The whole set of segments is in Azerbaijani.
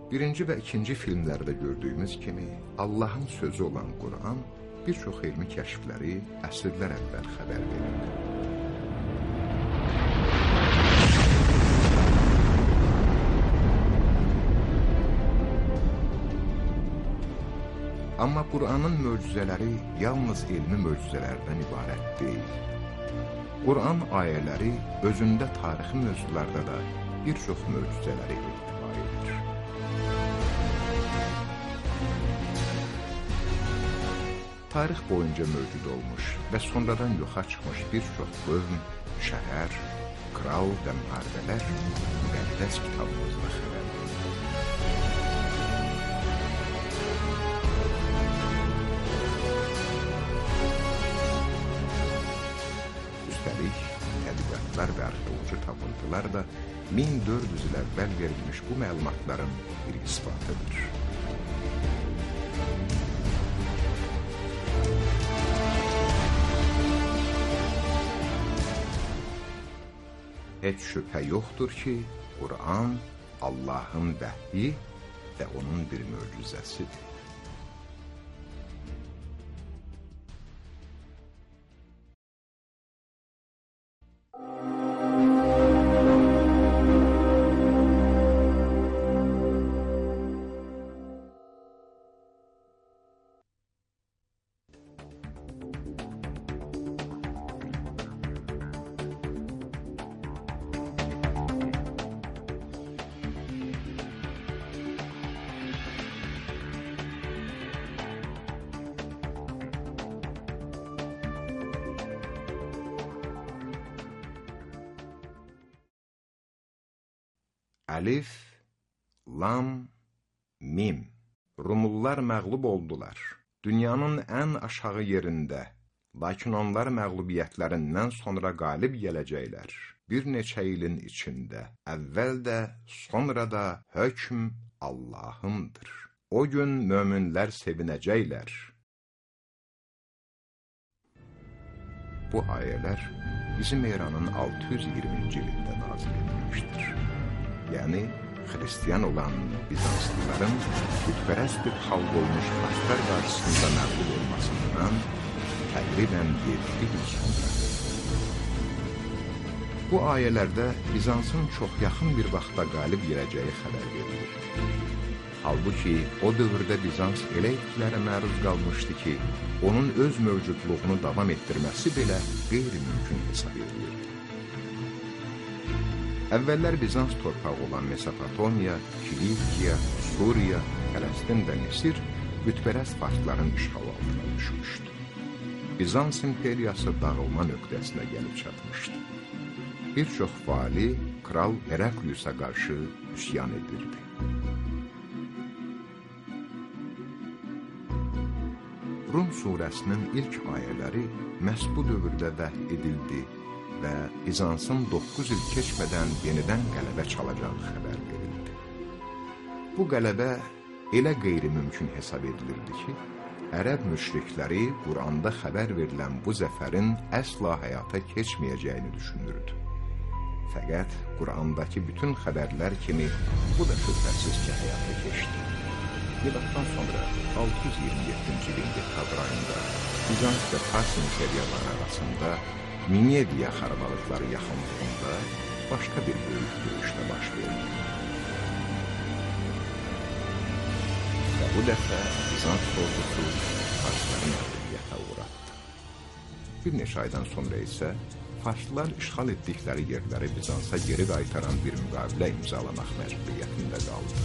Birinci və ikinci filmlərdə gördüyümüz kimi, Allahın sözü olan Quran bir çox elmi kəşfləri əsrlər əvvəl xəbər verir. Amma Quranın möcüzələri yalnız elmi möcüzələrdən ibarət deyil. Quran ayələri özündə tarixi mövzularda da bir çox möcüzələri irtifa edir. Tarix boyunca mövcud olmuş və sonradan yoxa çıxmış bir çox qövm, şəhər, kral və müharibələr müqəddəs kitabımızda xəbər verir. Üstəlik, tədqiqatlar və arxeoloji tapıntılar da 1400 il əvvəl verilmiş bu məlumatların bir isbatıdır. Heç şübhə yoxdur ki, Quran Allahın vəhyi və onun bir möcüzəsidir. Əlif, Lam, Mim. Rumullar məğlub oldular. Dünyanın ən aşağı yerində, lakin onlar məğlubiyyətlərindən sonra qalib gələcəklər. Bir neçə ilin içində, əvvəl də, sonra da hökm Allahındır. O gün möminlər sevinəcəklər. Bu ayələr bizim eranın 620-ci ilində nazil edilmişdir. Yəni, xristiyan olan Bizanslıların bütpərəst bir xalq olmuş Farslar qarşısında məğlub olmasından təqribən 7 il sonra. Bu ayələrdə Bizansın çox yaxın bir vaxtda qalib gələcəyi xəbər verilir. Halbuki, o dövrdə Bizans elə itkilərə məruz qalmışdı ki, onun öz mövcudluğunu davam etdirməsi belə qeyri-mümkün hesab edilirdi. Əvvəllər Bizans torpağı olan Mesopotamiya, Kilikiya, Suriya, Fələstin və Misir bütpərəst farsların işğal altına düşmüşdü. Bizans imperiyası dağılma nöqtəsinə gəlib çatmışdı. Bir çox vali kral Herakliusa qarşı üsyan edirdi. Rum surəsinin ilk ayələri məhz bu dövrdə vəhy edildi və Bizansın 9 il keçmədən yenidən qələbə çalacağı xəbər verildi. Bu qələbə elə qeyri-mümkün hesab edilirdi ki, ərəb müşrikləri Quranda xəbər verilən bu zəfərin əsla həyata keçməyəcəyini düşünürdü. Fəqət Qurandakı bütün xəbərlər kimi bu da şübhəsiz ki, həyata keçdi. Milatdan sonra 627-ci ilin dekabr ayında Bizans və Fars imperiyaları arasında Mineviya xarabalıqları yaxınlığında başqa bir böyük döyüşdə baş verdi. Və bu dəfə Bizans ordusu Farsları məğlubiyyətə uğratdı. Bir neçə aydan sonra isə Farslılar işğal etdikləri yerləri Bizansa geri qaytaran bir müqavilə imzalamaq məcburiyyətində qaldı.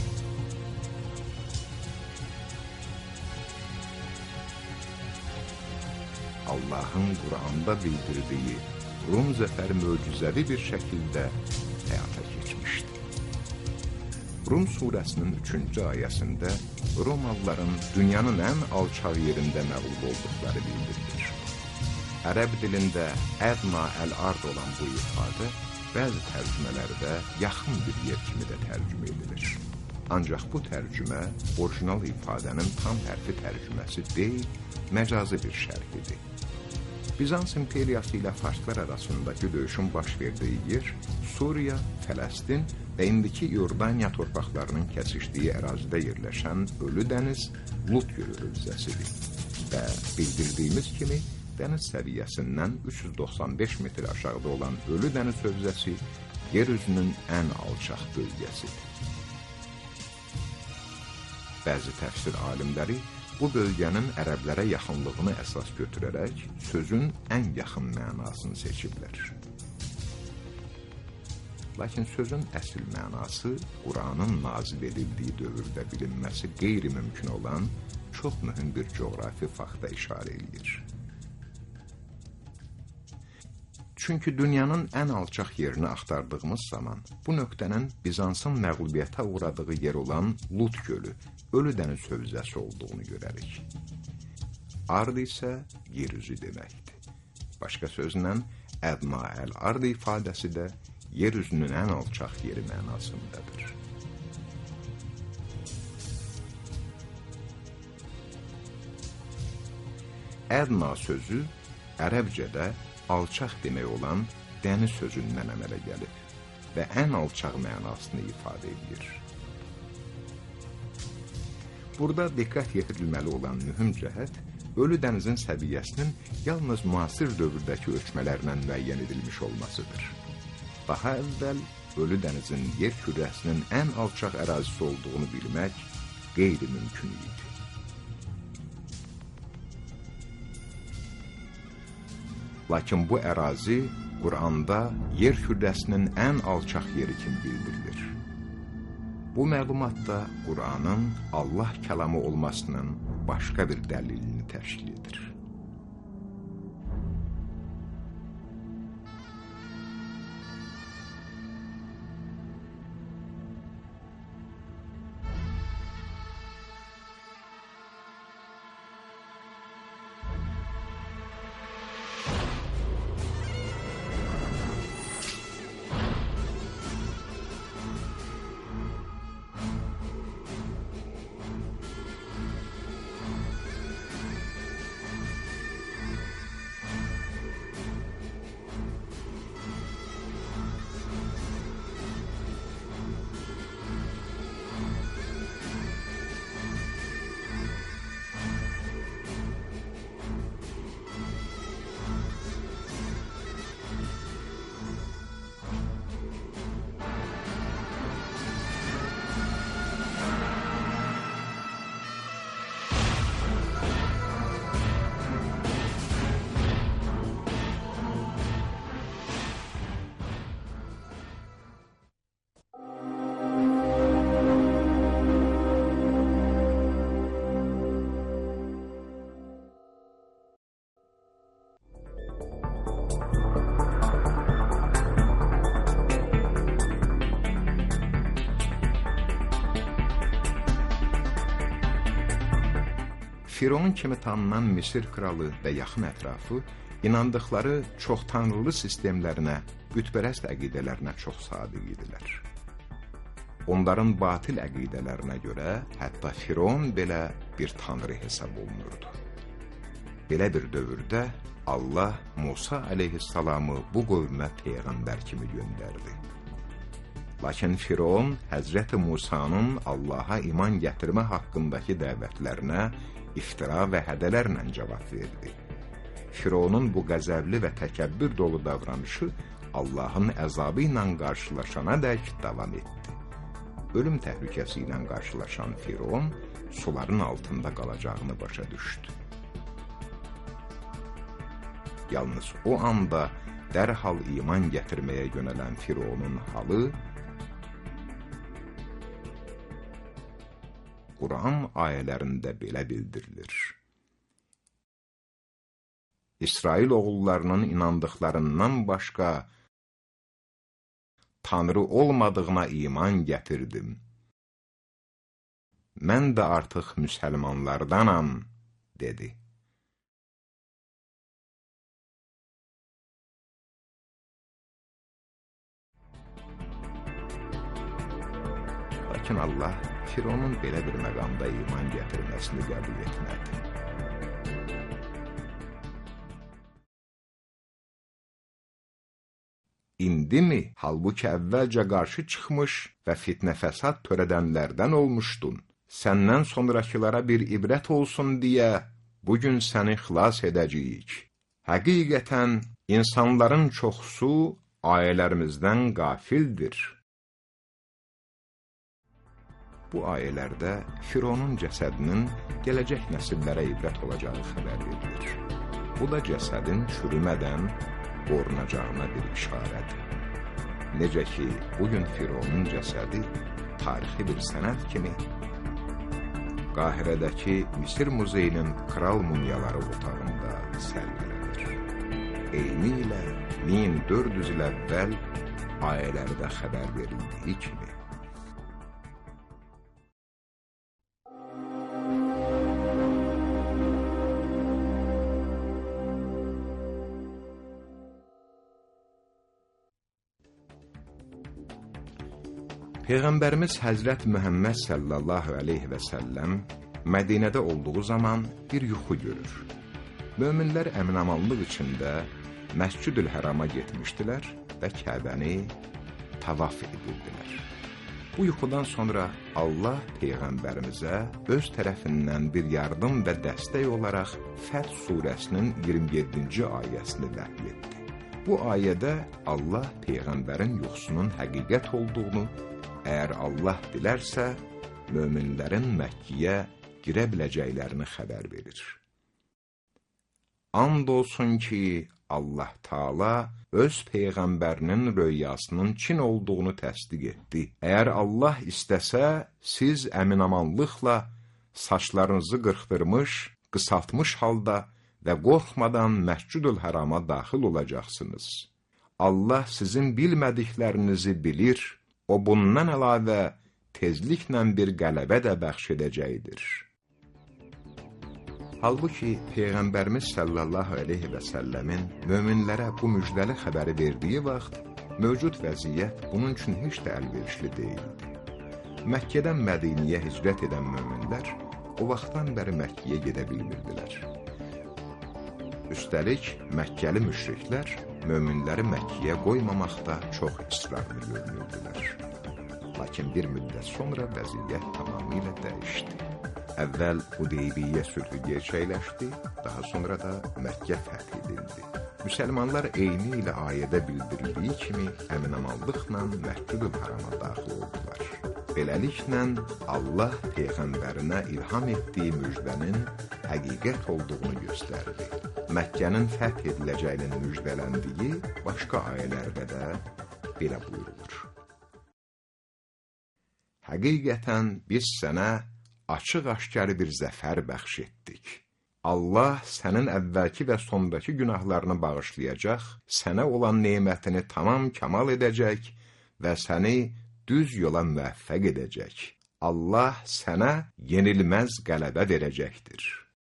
Allahın Quranda bildirdiyi Rum zəfər möcüzəvi bir şəkildə həyata keçmişdi. Rum surəsinin 3-cü ayəsində Romalıların dünyanın ən alçaq yerində məğlub olduqları bildirilir. Ərəb dilində ədna əl-ard olan bu ifadə bəzi tərcümələrdə yaxın bir yer kimi də tərcümə edilir. Ancaq bu tərcümə orijinal ifadənin tam hərfi tərcüməsi deyil, məcazi bir şərhidir. Bizans imperiyası ilə farslar arasındakı döyüşün baş verdiyi yer Suriya, Fələstin və indiki İordaniya torpaqlarının kəsişdiyi ərazidə yerləşən Ölü dəniz Lut gölü hövzəsidir və bildirdiyimiz kimi dəniz səviyyəsindən 395 metr aşağıda olan Ölü dəniz hövzəsi yer üzünün ən alçaq bölgəsidir. Bəzi təfsir alimləri bu bölgənin ərəblərə yaxınlığını əsas götürərək sözün ən yaxın mənasını seçiblər. Lakin sözün əsl mənası Quranın nazil edildiyi dövrdə bilinməsi qeyri-mümkün olan çox mühüm bir coğrafi fakta işarə edir. Çünki dünyanın ən alçaq yerini axtardığımız zaman bu nöqtənin Bizansın məğlubiyyətə uğradığı yer olan Lut gölü, Ölü dəniz hövzəsi olduğunu görərik. Ard isə yer üzü deməkdir. Başqa sözlə, ədna əl-ard ifadəsi də yer üzünün ən alçaq yeri mənasındadır. Ədna sözü ərəbcədə alçaq demək olan dəniz sözündən əmələ gəlib və ən alçaq mənasını ifadə edir. Burada diqqət yetirilməli olan mühüm cəhət, Ölü dənizin səviyyəsinin yalnız müasir dövrdəki ölçmələrlə müəyyən edilmiş olmasıdır. Daha əvvəl Ölü dənizin yer kürəsinin ən alçaq ərazisi olduğunu bilmək qeyri-mümkün idi. Lakin bu ərazi Quranda yer kürəsinin ən alçaq yeri kimi bildirilir. Bu məlumat da Quranın Allah kəlamı olmasının başqa bir dəlilini təşkil edir. Firon kimi tanınan Misir kralı və yaxın ətrafı inandıqları çox tanrılı sistemlərinə, bütpərəst əqidələrinə çox sadiq idilər. Onların batil əqidələrinə görə hətta Firon belə bir tanrı hesab olunurdu. Belə bir dövrdə Allah Musa əleyhissalamı bu qövmə peyğəmbər kimi göndərdi. Lakin Firon Həzrəti Musanın Allaha iman gətirmə haqqındakı dəvətlərinə iftira və hədələrlə cavab verdi. Fironun bu qəzəbli və təkəbbür dolu davranışı Allahın əzabı ilə qarşılaşana dək davam etdi. Ölüm təhlükəsi ilə qarşılaşan Firon suların altında qalacağını başa düşdü. Yalnız o anda dərhal iman gətirməyə yönələn Fironun halı Quran ayələrində belə bildirilir. İsrail oğullarının inandıqlarından başqa Tanrı olmadığına iman gətirdim. Mən də artıq müsəlmanlardanam, dedi. Lakin Allah Fironun belə bir məqamda iman gətirməsini qəbul etmədi. İndimi? Halbuki əvvəlcə qarşı çıxmış və fitnə fəsad törədənlərdən olmuşdun. Səndən sonrakılara bir ibrət olsun deyə bugün səni xilas edəcəyik. Həqiqətən insanların çoxusu ayələrimizdən qafildir. Bu ayələrdə Fironun cəsədinin gələcək nəsillərə ibrət olacağı xəbər verilir. Bu da cəsədin çürümədən qorunacağına bir işarədir. Necə ki, bugün Fironun cəsədi tarixi bir sənət kimi Qahirədəki Misir Muzeyinin kral mumyaları otağında sərgilənir. Eyni ilə 1400 il əvvəl ayələrdə xəbər verildiyi kimi. Peyğəmbərimiz Həzrət Məhəmməd sallallahu aleyhi və səlləm Mədinədə olduğu zaman bir yuxu görür. Möminlər əmin-amanlıq içində Məscid-ül-Hərama getmişdilər və Kəbəni tavaf edirdilər. Bu yuxudan sonra Allah Peyğəmbərimizə öz tərəfindən bir yardım və dəstək olaraq Fəth surəsinin 27-ci ayəsini vəhy etdi. Bu ayədə Allah Peyğəmbərin yuxusunun həqiqət olduğunu, əgər Allah dilərsə, möminlərin Məkkiyə girə biləcəklərini xəbər verir. And olsun ki, Allah Taala öz Peyğəmbərinin röyasının Çin olduğunu təsdiq etdi. Əgər Allah istəsə, siz əmin-amanlıqla saçlarınızı qırxdırmış, qısaltmış halda və qorxmadan Məscid-ül-Hərama daxil olacaqsınız. Allah sizin bilmədiklərinizi bilir. O bundan əlavə tezliklə bir qələbə də bəxş edəcəkdir. Halbuki Peyğəmbərimiz sallallahu aleyhi və səlləmin möminlərə bu müjdəli xəbəri verdiyi vaxt, mövcud vəziyyət bunun üçün heç də əlverişli deyildi. Məkkədən Mədiniyə hicrət edən möminlər o vaxtdan bəri Məkkiyə gedə bilmirdilər. Üstəlik, Məkkəli müşriklər möminləri Məkkiyə qoymamaqda çox israrlı görünürdülər. Lakin bir müddət sonra vəziyyət tamamilə dəyişdi. Əvvəl Hudeybiyyə sülhü gerçəkləşdi, daha sonra da Məkkə fəth edildi. Müsəlmanlar eyni ilə ayədə bildirildiyi kimi əmin-amanlıqla Məscid-ül-Hərama daxil oldular. Beləliklə, Allah Peyğəmbərinə ilham etdiyi müjdənin həqiqət olduğunu göstərdi. Məkkənin fəth ediləcəyinin müjdələndiyi başqa ayələrdə də belə buyurulur. Həqiqətən biz sənə açıq-aşkar bir zəfər bəxş etdik. Allah sənin əvvəlki və sondakı günahlarını bağışlayacaq, sənə olan nemətini tamam kamal edəcək və səni düz yola müvəffəq edəcək. Allah sənə yenilməz qələbə verəcəkdir.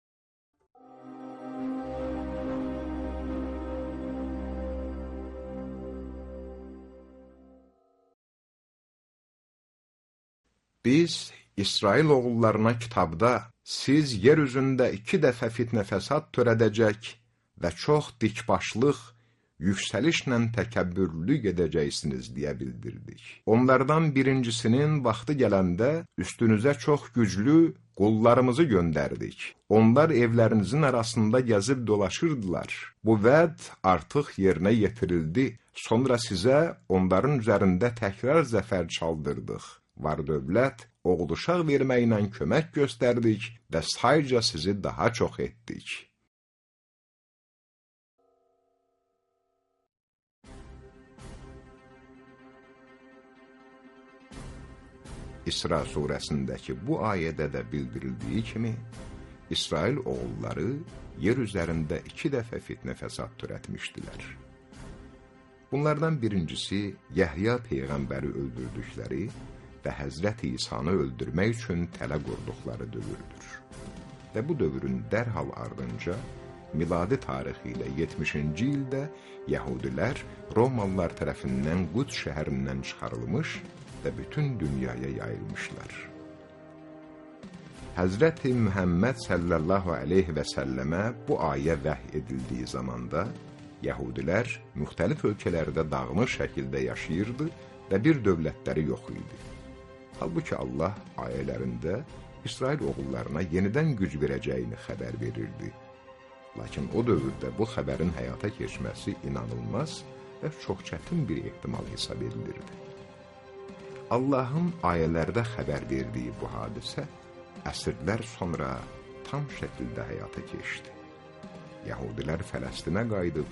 Biz İsrail oğullarına kitabda siz yer üzündə 2 dəfə fitnə fəsad törədəcək və çox dikbaşlıq, yüksəlişlə təkəbbürlülük edəcəksiniz deyə bildirdik. Onlardan birincisinin vaxtı gələndə üstünüzə çox güclü qullarımızı göndərdik. Onlar evlərinizin arasında gəzib dolaşırdılar. Bu vəd artıq yerinə yetirildi. Sonra sizə onların üzərində təkrar zəfər çaldırdıq. Var dövlət, oğul uşaq verməklə kömək göstərdik və sayca sizi daha çox etdik. İsra surəsindəki bu ayədə də bildirildiyi kimi, İsrail oğulları yer üzərində 2 dəfə fitnə fəsad törətmişdilər. Bunlardan birincisi, Yəhya Peyğəmbəri öldürdükləri və Həzrət İsanı öldürmək üçün tələ qurduqları dövrdür. Və bu dövrün dərhal ardınca, miladi tarixi ilə 70-ci ildə Yəhudilər Romalılar tərəfindən Quds şəhərindən çıxarılmış və bütün dünyaya yayılmışlar. Həzrəti Mühəmməd sallallahu aleyhi və səlləmə bu ayə vəhy edildiyi zamanda Yəhudilər müxtəlif ölkələrdə dağınıq şəkildə yaşayırdı və bir dövlətləri yox idi. Halbuki Allah ayələrində İsrail oğullarına yenidən güc verəcəyini xəbər verirdi. Lakin o dövrdə bu xəbərin həyata keçməsi inanılmaz və çox çətin bir ehtimal hesab edilirdi. Allahın ayələrdə xəbər verdiyi bu hadisə əsrlər sonra tam şəkildə həyata keçdi. Yəhudilər Fələstinə qayıdıb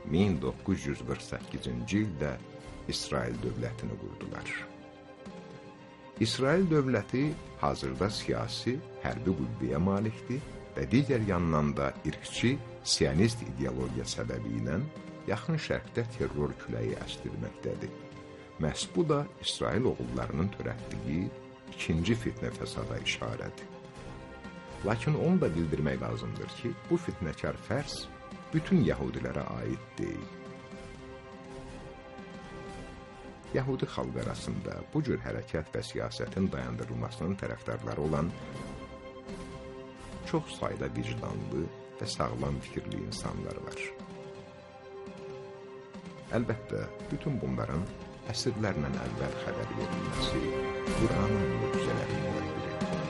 1948-ci ildə İsrail dövlətini qurdular. İsrail dövləti hazırda siyasi, hərbi qüvvəyə malikdir və digər yandan da irqçi, siyonist ideologiya səbəbi ilə yaxın şərqdə terror küləyi əsdirməkdədir. Məhz bu da İsrail oğullarının törətdiyi ikinci fitnə fəsada işarədir. Lakin onu da bildirmək lazımdır ki, bu fitnəkar fərs bütün yəhudilərə aid deyil. Yəhudi xalq arasında bu cür hərəkət və siyasətin dayandırılmasının tərəfdarları olan çox sayda vicdanlı və sağlam fikirli insanlar var. Əlbəttə, bütün bunların əsrlərlə əvvəl xəbər verilməsi Quranın möcüzələrindən biridir.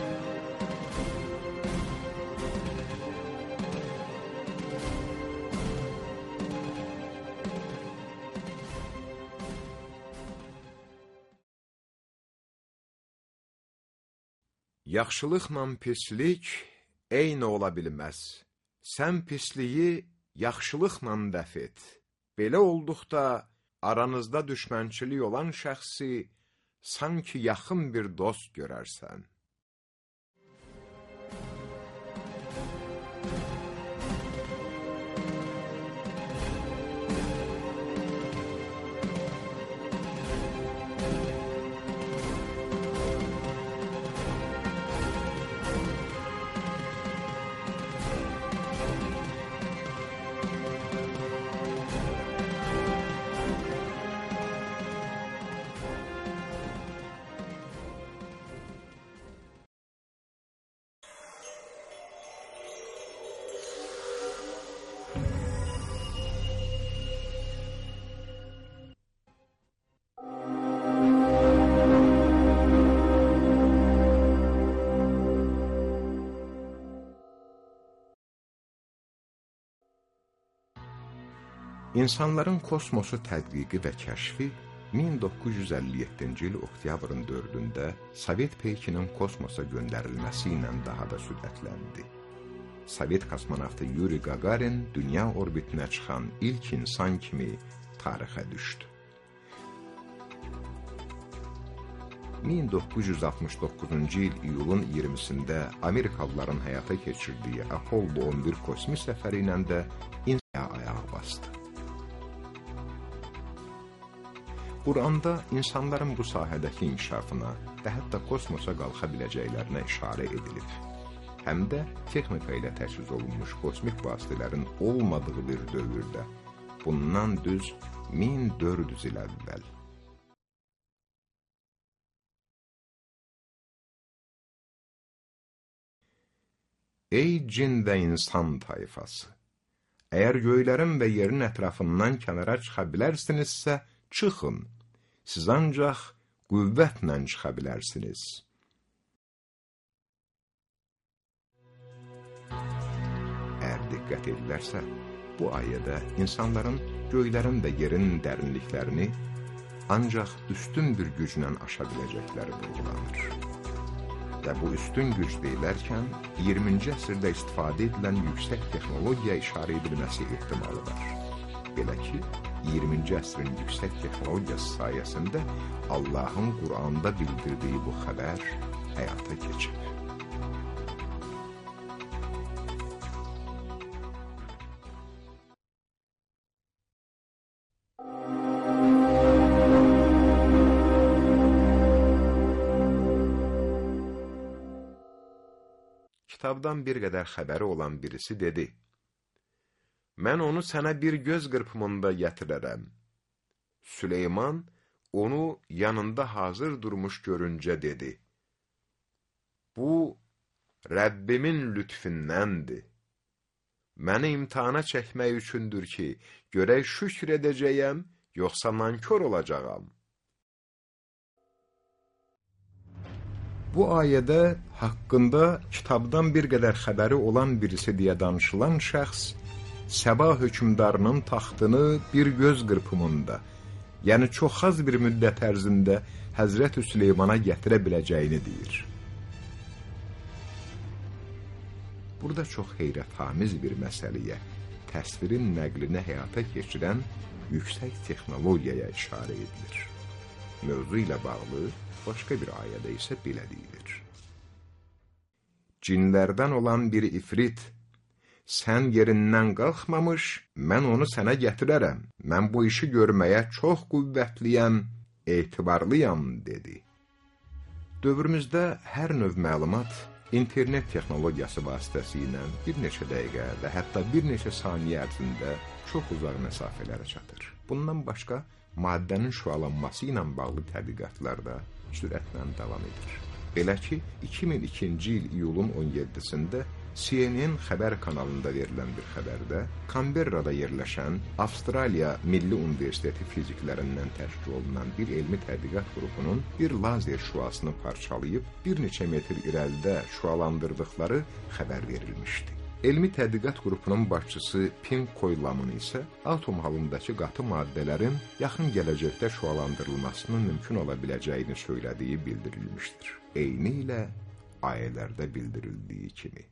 Yaxşılıqla pislik eyni ola bilməz. Sən pisliyi yaxşılıqla dəf et. Belə olduqda aranızda düşmənçilik olan şəxsi sanki yaxın bir dost görərsən. İnsanların kosmosu tədqiqi və kəşfi 1957-ci il oktyabrın 4-də Sovet peykinin kosmosa göndərilməsi ilə daha da sürətləndi. Sovet kosmonavtı Yuri Gagarin dünya orbitinə çıxan ilk insan kimi tarixə düşdü. 1969-cu il iyulun 20-sində Amerikalıların həyata keçirdiyi Apollo 11 kosmik səfəri ilə də insana ayaq bastı. Quranda insanların bu sahədəki inkişafına və hətta kosmosa qalxa biləcəklərinə işarə edilib. Həm də texnika ilə təchiz olunmuş kosmik vasitələrin olmadığı bir dövrdə, bundan düz 1400 il əvvəl. Ey cin və insan tayfası! Əgər göylərin və yerin ətrafından kənara çıxa bilərsinizsə, çıxın, siz ancaq qüvvətlə çıxa bilərsiniz. Əgər diqqət edilərsə, bu ayədə insanların göylərin və yerin dərinliklərini ancaq üstün bir güclə aşa biləcəkləri vurgulanır. Və bu üstün güc deyilərkən 20-ci əsrdə istifadə edilən yüksək texnologiya işarə edilməsi ehtimalı var. Belə ki, 20-ci əsrin yüksək texnologiyası sayəsində Allahın Quranda bildirdiyi bu xəbər həyata keçib. Kitabdan bir qədər xəbəri olan birisi dedi: Mən onu sənə bir göz qırpımında gətirərəm. Süleyman onu yanında hazır durmuş görüncə dedi: Bu, Rəbbimin lütfündəndir. məni imtihana çəkmək üçündür ki, görək şükr edəcəyəm, yoxsa nankor olacağam. Bu ayədə haqqında kitabdan bir qədər xəbəri olan birisi deyə danışılan şəxs, Səba hökmdarının taxtını bir göz qırpımında, yəni çox az bir müddət ərzində Həzrət Süleymana gətirə biləcəyini deyir. Burada çox heyrətamiz bir məsələyə, təsvirin nəqlini həyata keçirən yüksək texnologiyaya işarə edilir. Mövzu ilə bağlı başqa bir ayədə isə belə deyilir. Cinlərdən olan bir ifrit, sən yerindən qalxmamış, mən onu sənə gətirərəm. Mən bu işi görməyə çox qüvvətliyəm, etibarlıyam, dedi. Dövrümüzdə hər növ məlumat internet texnologiyası vasitəsilə bir neçə dəqiqə və hətta bir neçə saniyə ərzində çox uzaq məsafələrə çatır. Bundan başqa, maddənin şüalanması ilə bağlı tədqiqatlar da sürətlə davam edir. Belə ki, 2002-ci il iyulun 17-sində CNN xəbər kanalında verilən bir xəbərdə Canberrada yerləşən Avstraliya Milli Universiteti fiziklərindən təşkil olunan bir elmi tədqiqat qrupunun bir lazer şüasını parçalayıb bir neçə metr irəlidə şüalandırdıqları xəbər verilmişdi. Elmi tədqiqat qrupunun başçısı Pink Coylamın isə atom halındakı qatı maddələrin yaxın gələcəkdə şüalandırılmasının mümkün ola biləcəyini söylediyi bildirilmişdir. Eyni ilə ayələrdə bildirildiyi kimi.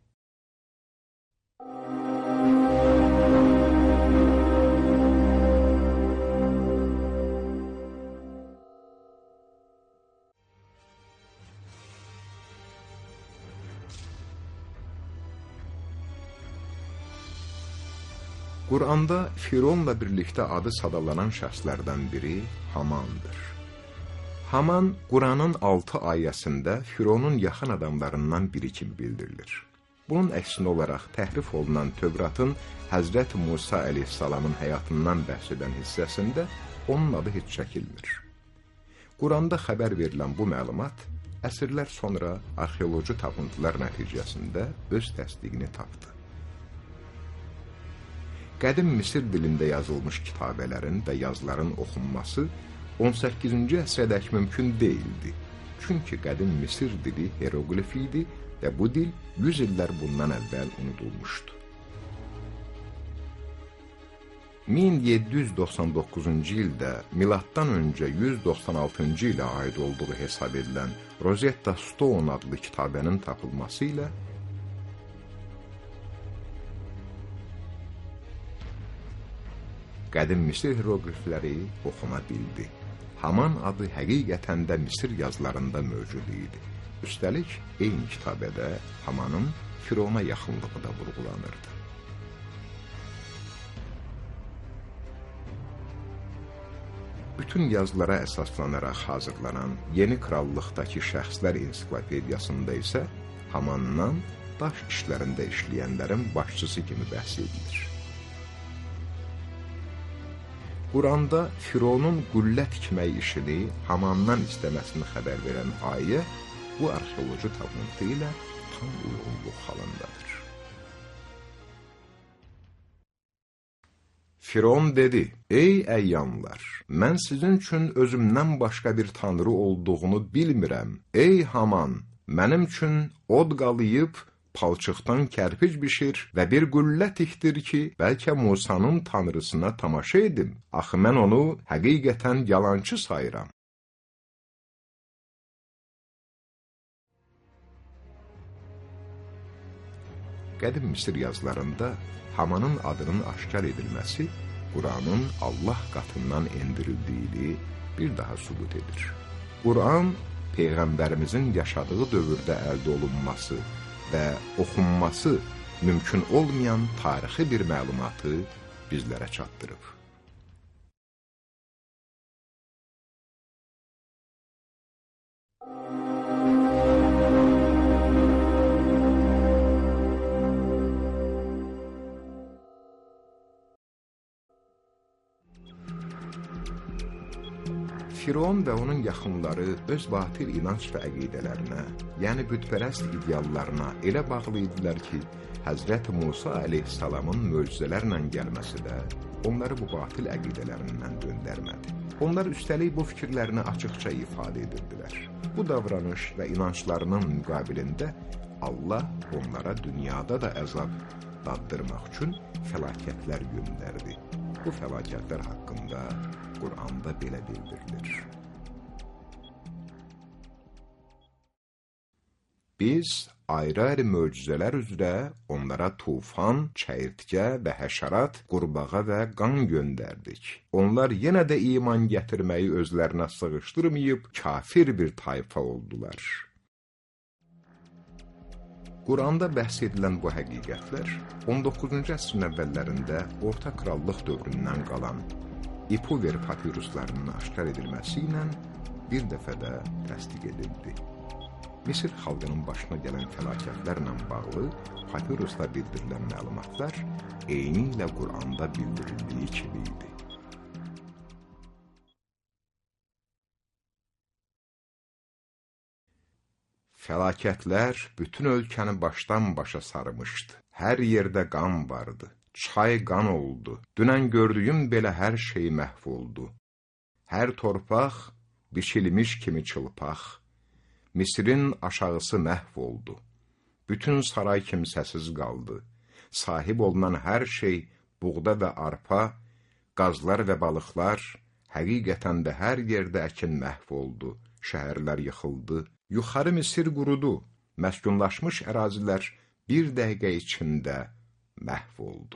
Quranda Fironla birlikdə adı sadalanan şəxslərdən biri Hamandır. Haman, Quranın 6 ayəsində Fironun yaxın adamlarından biri kimi bildirilir. Bunun əksinə olaraq təhrif olunan Tövratın Həzrət Musa əleyhissalamın həyatından bəhs edən hissəsində onun adı heç çəkilmir. Quranda xəbər verilən bu məlumat əsrlər sonra arxeoloji tapıntılar nəticəsində öz təsdiqini tapdı. Qədim Misir dilində yazılmış kitabələrin və yazıların oxunması 18-ci əsrədək mümkün deyildi. Çünki qədim Misir dili hieroqlif idi və bu dil 100 illər bundan əvvəl unudulmuşdu. 1799-cu ildə miladdan öncə 196-cı ilə aid olduğu hesab edilən Rosetta Stone adlı kitabənin tapılması ilə qədim Misir hieroqlifləri oxuna bildi. Haman adı həqiqətən də Misir yazılarında mövcud idi. Üstəlik, eyni kitabədə Hamanın Firona yaxınlığı da vurğulanırdı. Bütün yazılara əsaslanaraq hazırlanan Yeni Krallıqdakı şəxslər ensiklopediyasında isə Hamandan daş işlərində işləyənlərin başçısı kimi bəhs edilir. Quranda Fironun qüllə tikmək işini Hamandan istəməsini xəbər verən ayə bu arxeoloji tapıntı ilə tam uyğunluq halındadır. Firon dedi, ey əyyanlar, mən sizin üçün özümdən başqa bir tanrı olduğunu bilmirəm. Ey Haman, mənim üçün od qalayıb, palçıqdan kərpic bişir və bir qüllə tikdir ki, bəlkə Musanın tanrısına tamaşa edim. Axı mən onu həqiqətən yalançı sayıram. Qədim Misir yazılarında Hamanın adının aşkar edilməsi Quranın Allah qatından endirildiyini bir daha sübut edir. Quran, Peyğəmbərimizin yaşadığı dövrdə əldə olunması və oxunması mümkün olmayan tarixi bir məlumatı bizlərə çatdırıb. Firon və onun yaxınları öz batil inanc və əqidələrinə, yəni bütpərəst ideallarına elə bağlı idilər ki, Həzrət Musa əleyhissalamın möcüzələrlə gəlməsi də onları bu batil əqidələrindən döndərmədi. Onlar üstəlik bu fikirlərini açıqca ifadə edirdilər. Bu davranış və inanclarının müqabilində Allah onlara dünyada da əzab daddırmaq üçün fəlakətlər göndərdi. Bu fəlakətlər haqqında Qur'anda belə bildirilir. Biz ayrı-ayrı möcüzələr üzrə onlara tufan, çəyirtkə və həşərat, qurbağa və qan göndərdik. Onlar yenə də iman gətirməyi özlərinə sığışdırmayıb, kafir bir tayfa oldular. Qur'anda bəhs edilən bu həqiqətlər 19-cu əsrin əvvəllərində Orta Krallıq dövründən qalan İpuver papiruslarının aşkar edilməsi ilə bir dəfə də təsdiq edildi. Misir xalqının başına gələn fəlakətlərlə bağlı papirusda bildirilən məlumatlar eyni ilə Qur'anda bildirildiyi kimi idi. Fəlakətlər bütün ölkəni başdan başa sarmışdı. Hər yerdə qan vardı. Çay qan oldu. Dünən gördüyüm belə hər şey məhv oldu. Hər torpaq biçilmiş kimi çılpaq. Misirin aşağısı məhv oldu. Bütün saray kimsəsiz qaldı. Sahib olunan hər şey, buğda və arpa, qazlar və balıqlar, həqiqətən də hər yerdə əkin məhv oldu. Şəhərlər yıxıldı. Yuxarı Misir qurudu. Məskunlaşmış ərazilər bir dəqiqə içində məhv oldu.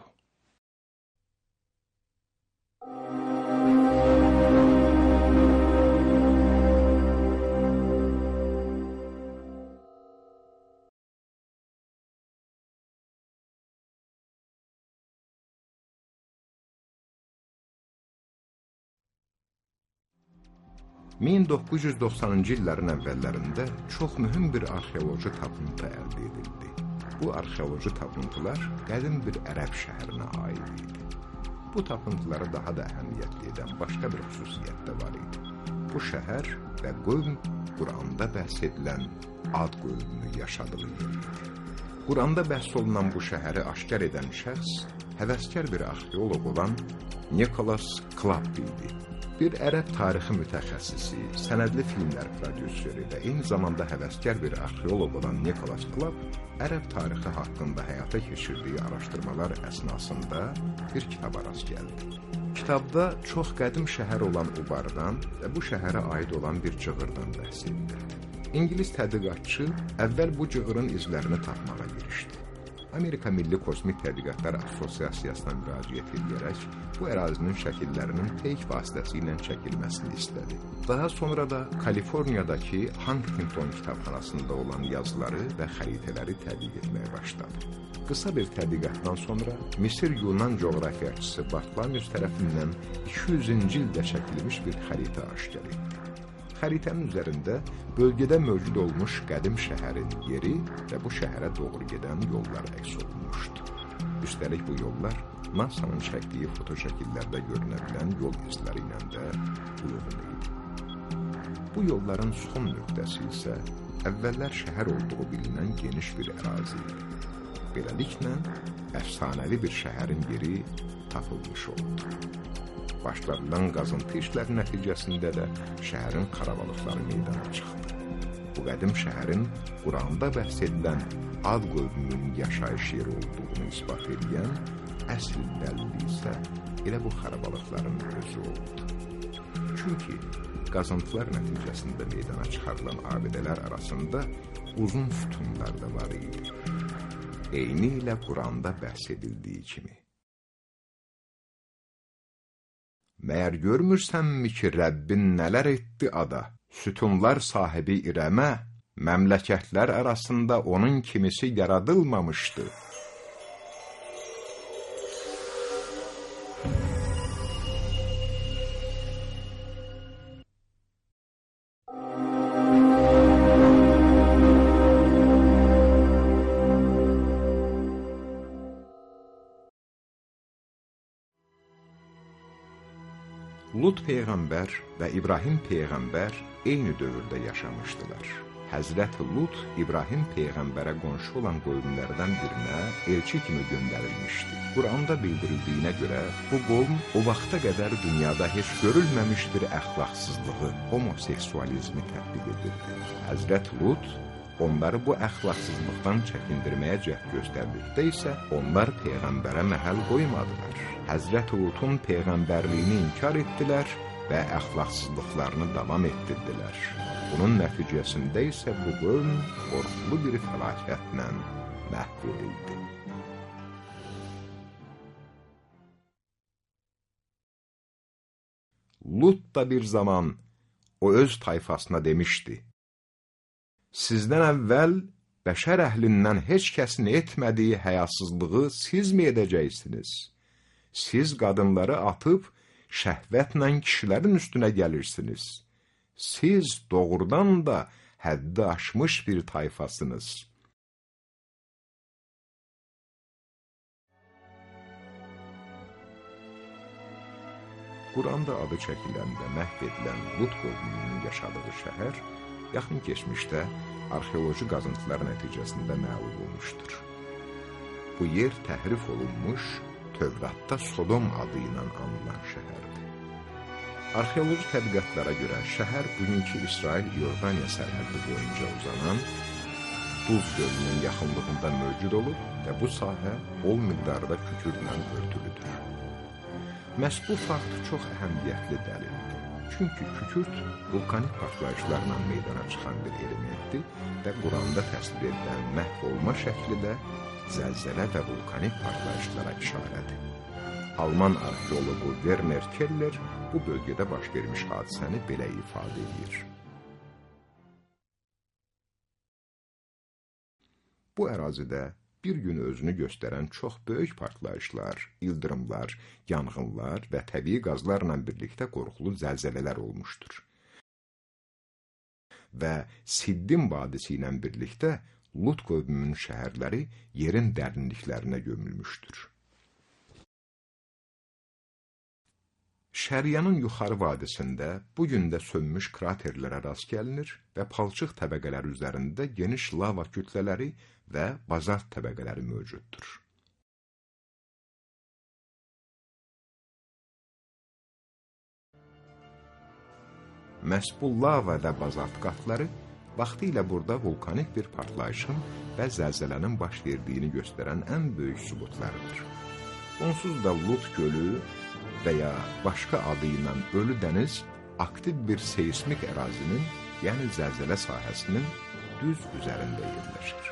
...1990-cı illərin əvvəllərində çox mühüm bir arxeoloji tapıntı əldə edildi. Bu arxeoloji tapıntılar qədim bir ərəb şəhərinə aid idi. Bu tapıntıları daha da əhəmiyyətli edən başqa bir xüsusiyyət də var idi. Bu şəhər və qövm Qur'anda bəhs edilən Ad qövmünün yaşadığı yer idi. Qur'anda bəhs olunan bu şəhəri aşkar edən şəxs həvəskar bir arxeoloq olan Nicholas Clapp idi. Bir ərəb tarixi mütəxəssisi, sənədli filmlər prodüseri və eyni zamanda həvəskar bir arxeoloq olan Nicholas Clapp ərəb tarixi haqqında həyata keçirdiyi araşdırmalar əsnasında bir kitaba rast gəldi. Kitabda çox qədim şəhər olan Ubardan və bu şəhərə aid olan bir cığırdan bəhs edilir. İngilis tədqiqatçı əvvəl bu cığırın izlərini tapmağa girişdi. Amerika Milli Kosmik Tədqiqatlar Assosiasiyasına müraciət edərək bu ərazinin şəkillərinin peyk vasitəsilə çəkilməsini istədi. Daha sonra da Kaliforniyadakı Huntington kitabxanasında olan yazıları və xəritələri tədqiq etməyə başladı. Qısa bir tədqiqatdan sonra Misir-Yunan coğrafiyaçısı Bartolomüs tərəfindən 200-cü ildə çəkilmiş bir xəritə aşkar etdi. Xəritənin üzərində bölgədə mövcud olmuş qədim şəhərin yeri və bu şəhərə doğru gedən yollar əks olunmuşdu. Üstəlik bu yollar NASA'nın çəkdiyi fotoşəkillərdə görünə bilən yol izləri ilə də uyğun idi. Bu yolların son nöqtəsi isə əvvəllər şəhər olduğu bilinən geniş bir ərazi idi. Beləliklə, əfsanəvi bir şəhərin yeri tapılmış oldu. Başlarılan qazıntı işləri nəticəsində də şəhərin xarabalıqları meydana çıxdı. Bu qədim şəhərin Qur'anda bəhs edilən Ad qövmünün yaşayış yeri olduğunu isbat edən əsl dəlil isə elə bu xarabalıqların özü oldu. Çünki qazıntılar nəticəsində meydana çıxarılan abidələr arasında uzun sütunlar da var idi. Eyni ilə Qur'anda bəhs edildiyi kimi. Məyər görmürsənmi ki, Rəbbin nələr etdi ada? Sütunlar sahibi İrəmə, məmləkətlər arasında onun kimisi yaradılmamışdı. Lut Peyğəmbər və İbrahim Peyğəmbər eyni dövrdə yaşamışdılar. Həzrət Lut İbrahim Peyğəmbərə qonşu olan qövmlərdən birinə elçi kimi göndərilmişdi. Quranda bildirildiyinə görə bu qovm o vaxta qədər dünyada heç görülməmiş bir əxlaqsızlığı, homoseksualizmi tətbiq edirdi. Həzrət Lut onları bu əxlaqsızlıqdan çəkindirməyə cəhd göstərdikdə isə onlar Peyğəmbərə məhəl qoymadılar. Həzrət Lutun Peyğəmbərliyini inkar etdilər və əxlaqsızlıqlarını davam etdirdilər. Bunun nəticəsində isə bu qövm qorxulu bir fəlakətlə məhv edildi. Lut da bir zaman o öz tayfasına demişdi: sizdən əvvəl bəşər əhlindən heç kəsin etmədiyi həyasızlığı siz mi edəcəksiniz? Siz qadınları atıb şəhvətlə kişilərin üstünə gəlirsiniz. Siz doğrudan da həddi aşmış bir tayfasınız. Quranda adı çəkiləndə məhv edilən Lut qövmünün yaşadığı şəhər yaxın keçmişdə arxeoloji qazıntılar nəticəsində məlum olmuşdur. Bu yer təhrif olunmuş, Tövratda Sodom adı ilə anılan şəhərdir. Arxeoloji tədqiqatlara görə şəhər bugünkü İsrail-Yordaniya sərhədi boyunca uzanan Duz gölünün yaxınlığında mövcud olub və bu sahə bol miqdarda kükürdlə örtülüdür. Məhz bu fakt çox əhəmiyyətli dəlildir. Çünki kükürt vulkanik partlayışlarla meydana çıxan bir elementdir və Quranda təsvir edilən məhv olma şəkli də zəlzələ və vulkanik partlayışlara işarədir. Alman arxeologu Werner Keller bu bölgədə baş vermiş hadisəni belə ifadə edir. Bu ərazidə bir gün özünü göstərən çox böyük partlayışlar, ildırımlar, yanğınlar və təbii qazlarla birlikdə qorxulu zəlzələlər olmuşdur. Və Siddim vadisi ilə birlikdə Lut qövmünün şəhərləri yerin dərinliklərinə gömülmüşdür. Şəriyanın yuxarı vadisində bu gün də sönmüş kraterlərə rast gəlinir və palçıq təbəqələri üzərində geniş lava kütlələri və bazalt təbəqələri mövcuddur. Məhz bu lava və bazalt qatları vaxtilə burada vulkanik bir partlayışın və zəlzələnin baş verdiyini göstərən ən böyük sübutlarıdır. Onsuz da Lut gölü və ya başqa adı ilə Ölü dəniz aktiv bir seismik ərazinin, yəni zəlzələ sahəsinin düz üzərində yerləşir.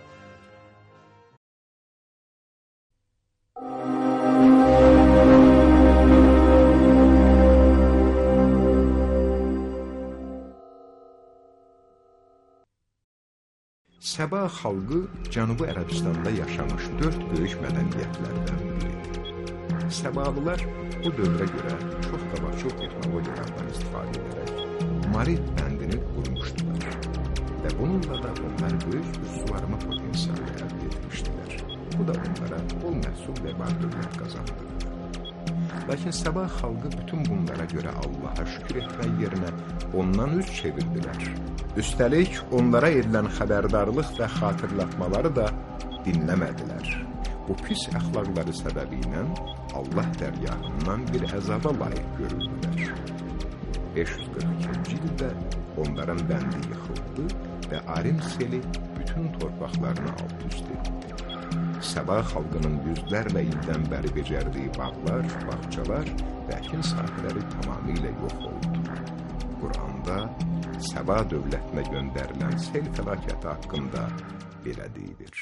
Səba xalqı Cənubi Ərəbistanda yaşamış 4 böyük mədəniyyətlərdən biridir. Səbalılar bu dövrə görə çox qabaqcıl texnologiyalardan istifadə edərək Marit bəndini qurmuşdular və bununla da onlar böyük bir suvarma potensialı əldə etmişdilər. Bu da onlara bol məhsul və var-dövlət qazandırdı. Lakin Səba xalqı bütün bunlara görə Allaha şükür etmək yerinə ondan üz çevirdilər. Üstəlik, onlara edilən xəbərdarlıq və xatırlatmaları da dinləmədilər. Bu pis əxlaqları səbəbi ilə Allah dərgahından bir əzaba layiq görüldülər. 542-ci ildə onların bəndi yıxıldı və Arim seli bütün torpaqlarını alt-üst etdi. Səba xalqının yüzlərlə ildən bəri becərdiyi bağlar, bağçalar və əkin sahələri tamamilə yox oldu. Quranda Səba dövlətinə göndərilən sel fəlakəti haqqında belə deyilir.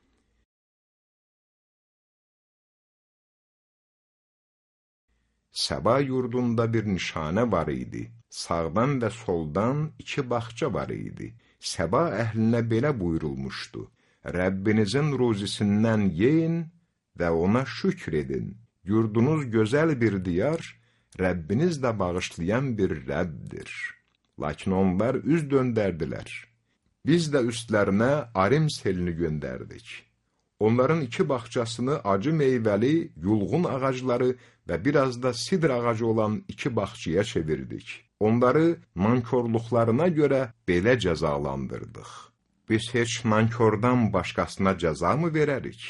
Səba yurdunda bir nişanə var idi. Sağdan və soldan 2 bağça var idi. Səba əhlinə belə buyurulmuşdu: Rəbbinizin ruzisindən yeyin və ona şükr edin. Yurdunuz gözəl bir diyar, Rəbbiniz də bağışlayan bir Rəbbdir. Lakin onlar üz döndərdilər. Biz də üstlərinə Arim selini göndərdik. Onların 2 bağçasını acı meyvəli, yulğun ağacları və biraz da sidr ağacı olan 2 bağçaya çevirdik. Onları nankorluqlarına görə belə cəzalandırdıq. Biz heç nankordan başqasına cəza mı verərik?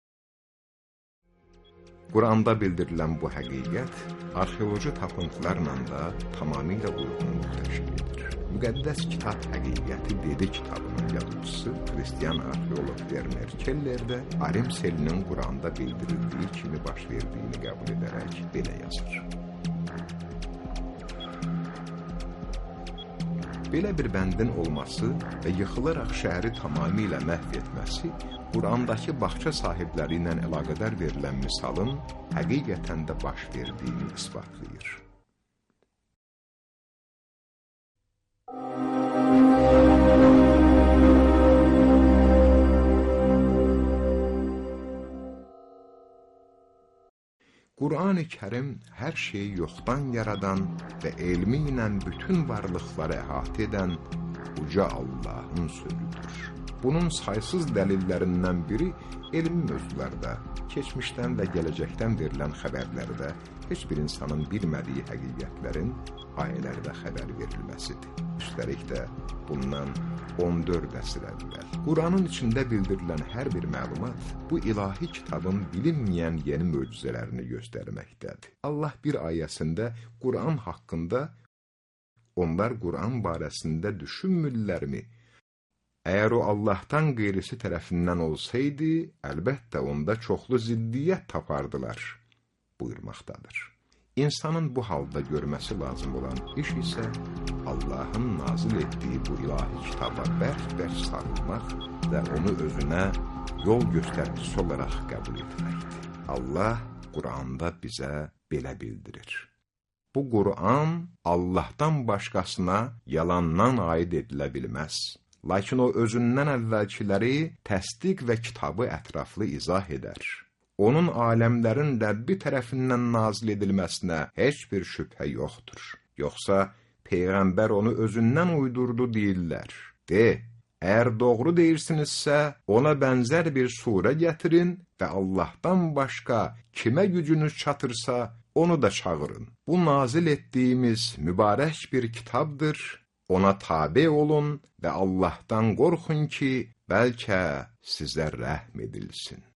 Quranda bildirilən bu həqiqət arxeoloji tapıntılarla da tamamilə uyğunluq təşkil edir. Müqəddəs kitab həqiqəti dedi kitabının yazıcısı Xristian arxeolog Werner Keller də Arim selinin Quranda bildirildiyi kimi baş verdiyini qəbul edərək belə yazır. Belə bir bəndin olması və yıxılaraq şəhəri tamamilə məhv etməsi Qurandakı bağça sahibləri ilə əlaqədar verilən misalın həqiqətən də baş verdiyini isbatlayır. Qur'an-ı Kərim hər şeyi yoxdan yaradan və elmi ilə bütün varlıqları əhatə edən uca Allahın sözüdür. Bunun saysız dəlillərindən biri elmi mövzularda, keçmişdən və gələcəkdən verilən xəbərlərdə heç bir insanın bilmədiyi həqiqətlərin ayələrdə xəbər verilməsidir. Üstəlik də bundan 14 əsr əvvəl. Quranın içində bildirilən hər bir məlumat bu ilahi kitabın bilinməyən yeni möcüzələrini göstərməkdədir. Allah bir ayəsində Quran haqqında, onlar Quran barəsində düşünmürlərmi? Əgər o Allahdan qeyrisi tərəfindən olsaydı, əlbəttə onda çoxlu ziddiyyət tapardılar, buyurmaqdadır. İnsanın bu halda görməsi lazım olan iş isə Allahın nazil etdiyi bu ilahi kitaba bərk-bərk sarılmaq və onu özünə yol göstəricisi olaraq qəbul etməkdir. Allah Quranda bizə belə bildirir. Bu Quran Allahdan başqasına yalandan aid edilə bilməz. Lakin o özündən əvvəlkiləri təsdiq və kitabı ətraflı izah edər. Onun aləmlərin Rəbbi tərəfindən nazil edilməsinə heç bir şübhə yoxdur. Yoxsa Peyğəmbər onu özündən uydurdu deyirlər. Əgər doğru deyirsinizsə, ona bənzər bir surə gətirin və Allahdan başqa kimə gücünüz çatırsa, onu da çağırın. Bu nazil etdiyimiz mübarək bir kitabdır. Ona tabe olun və Allahdan qorxun ki, bəlkə sizə rəhm edilsin.